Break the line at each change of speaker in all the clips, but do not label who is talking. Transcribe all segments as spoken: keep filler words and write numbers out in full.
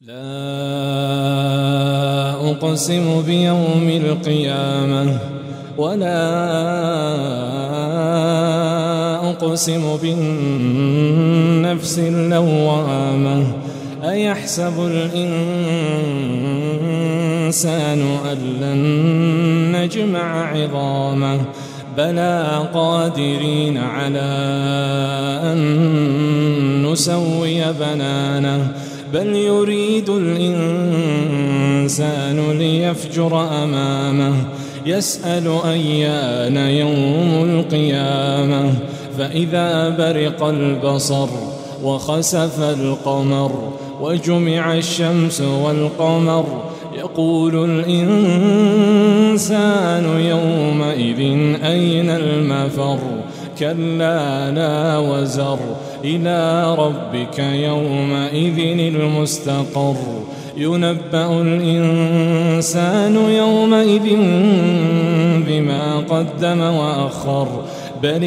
لا أقسم بيوم القيامة ولا أقسم بالنفس اللوامة أيحسب الإنسان أن لن نجمع عظامه بلى قادرين على أن نسوي بنانه بل يريد الإنسان ليفجر أمامه يسأل أيان يوم القيامة فإذا برق البصر وخسف القمر وجمع الشمس والقمر يقول الإنسان يومئذ أين المفر كلا لا وزر إلى ربك يومئذ المستقر ينبأ الإنسان يومئذ بما قدم وأخر بل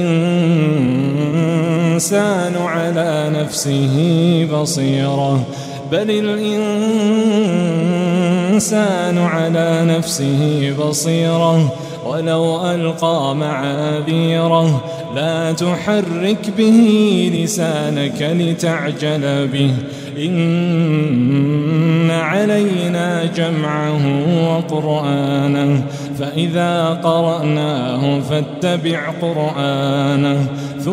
الإنسان على نفسه بصيرة بل الإنسان على نفسه بصيرة ولو ألقى معاذيره لا تحرك به لسانك لتعجل به إن علينا جمعه وقرآنه فإذا قرأناه فاتبع قرآنه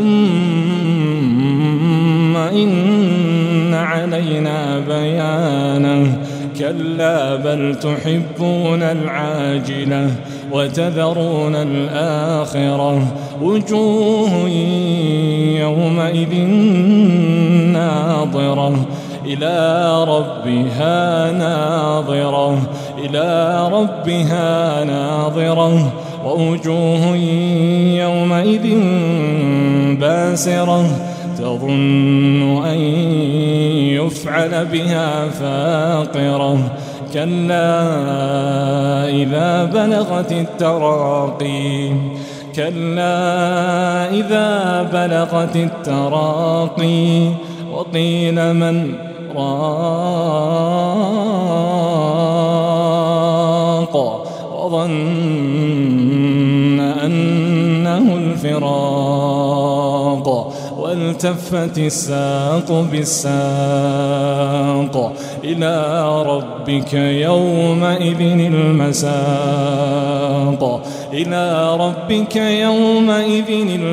ثم إن علينا بيانه كلا بل تحبون العاجلة وتذرون الآخرة وجوه يومئذ ناظرة إلى ربها ناظرة إلى ربها ناظرة ووجوه يومئذ باسرة تظن أن يفعل بها فاقرة كلا إذا بلغت التراقي كلا إذا بلغت التراقي وقيل من راق وظن أنه الفراق والتفت الساق بالساق إلى ربك يومئذ المساق إلى ربك يومئذ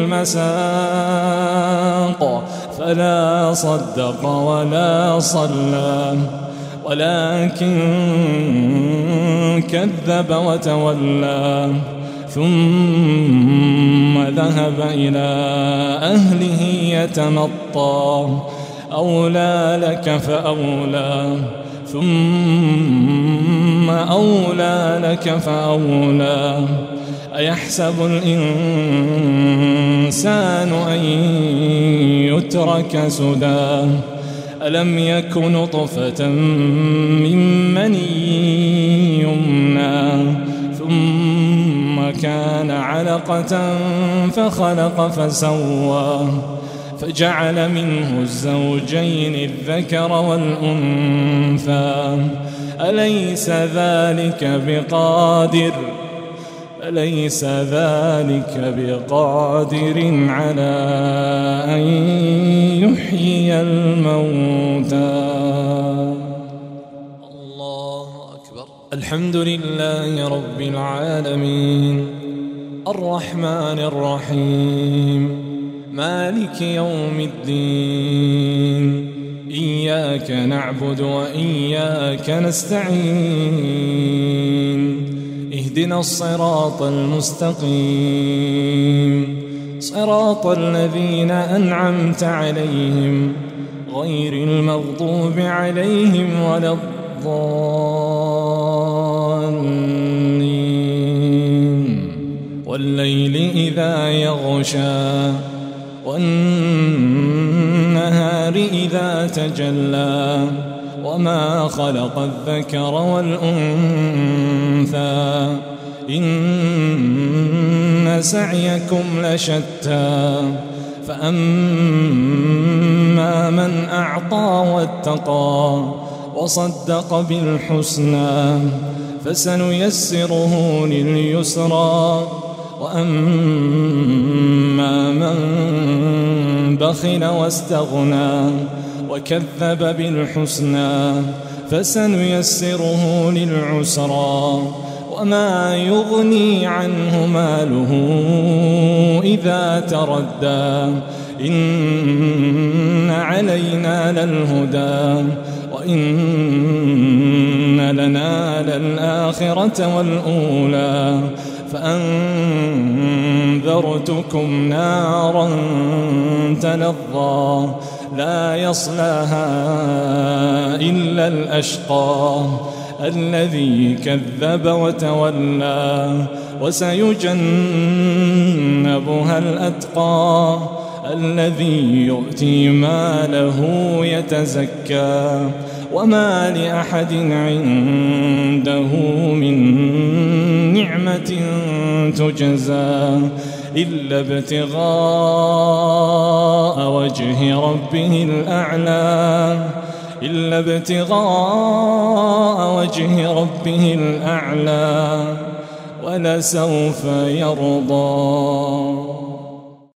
المساق فلا صدق ولا صلى ولكن كذب وتولى ثم ذهب إلى أهله يتمطى أولى لك فأولى ثم أولى لك فأولى أيحسب الإنسان أن يترك سدى ألم يك نطفة من مني يمنى ثم كان علقة فخلق فسوى فجعل منه الزوجين الذكر والأنثى أليس ذلك بقادر أليس ذلك بقادر على أن يحيي الموتى الله أكبر الحمد لله رب العالمين الرحمن الرحيم مالك يوم الدين إياك نعبد وإياك نستعين اهدنا الصراط المستقيم صراط الذين أنعمت عليهم غير المغضوب عليهم ولا الضالين والليل إذا يغشى والنهار إذا تجلى وما خلق الذكر والأنثى إن سعيكم لشتى فأما من أعطى واتقى وصدق بالحسنى فسنيسره لليسرى وأما من بخل واستغنى وكذب بالحسنى فسنيسره للعسرى وما يغني عنه ماله إذا تردى إن علينا للهدى وإن لنا للآخرة والأولى فأنذرتكم نارا تلظى لا يصلاها إلا الأشقى الذي كذب وتولى وسيجنبها الأتقى الذي يؤتي ماله يتزكى وما لأحد عنده من نعمة تجزى إلا ابتغاء وجه ربه الأعلى إلا ابتغاء وجه ربه الأعلى ولسوف يرضى.